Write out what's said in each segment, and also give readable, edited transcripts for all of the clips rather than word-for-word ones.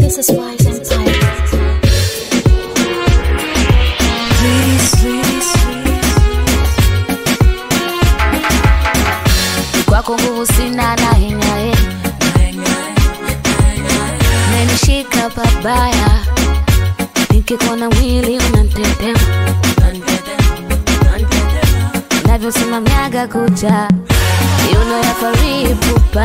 Jesus Wise Empire. Kwako nguvu sina na henyae, menishika pabaya, nikikona mwili unantetema, navyosimamiaga kucha yuno ya faripupa.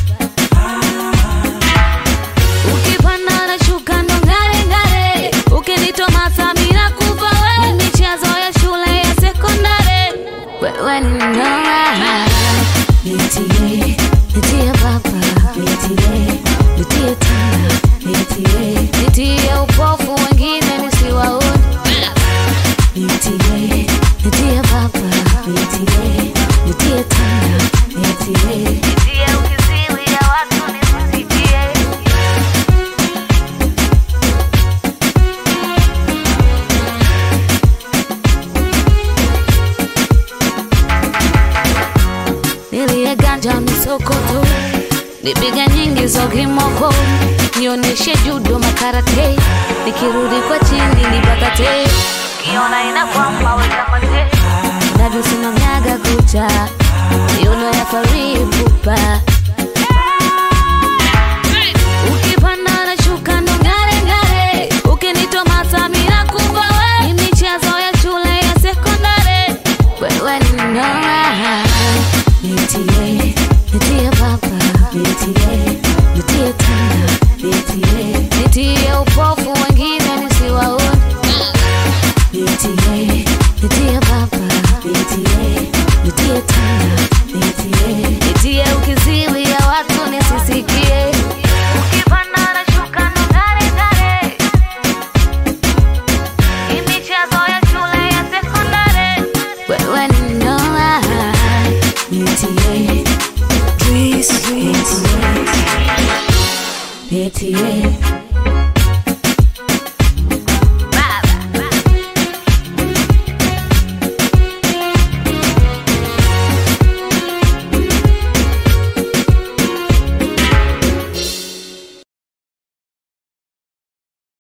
Ukipanda na shuka ndo ngare ngare, ukinitomasa mina kufa we. Michezo ya shule ya sekondare, wewe ni noma. Nitie baba, nitie tana, nitie upofu wengine nisiwaone. Nitie baba, nitie tana, nitie ukiziwi ya watu nisisikie. Nilie ganja misokoto, nipiga nyingi za kimoko, nioneshe judo makarate, nikirudi kwa chini nipakate, kiona inakwamba weka mate, navyosimamiaga kucha yuno ya faripupa. Ukipanda na shuka ndo ngare ngare, ukinitomasa mina kufa we. Ni michezo ya shule ya sekondare, wewe ni noma. Nitie baba, nitie tana, nitie upofu wengine nisiwaone. Nitie baba, nitie tana, nitie ukiziwi ya watu nisisikie. Ukipanda na shuka ndo ngare ngare, ni michezo ya shule ya sekondare, wewe ni noma. Nitie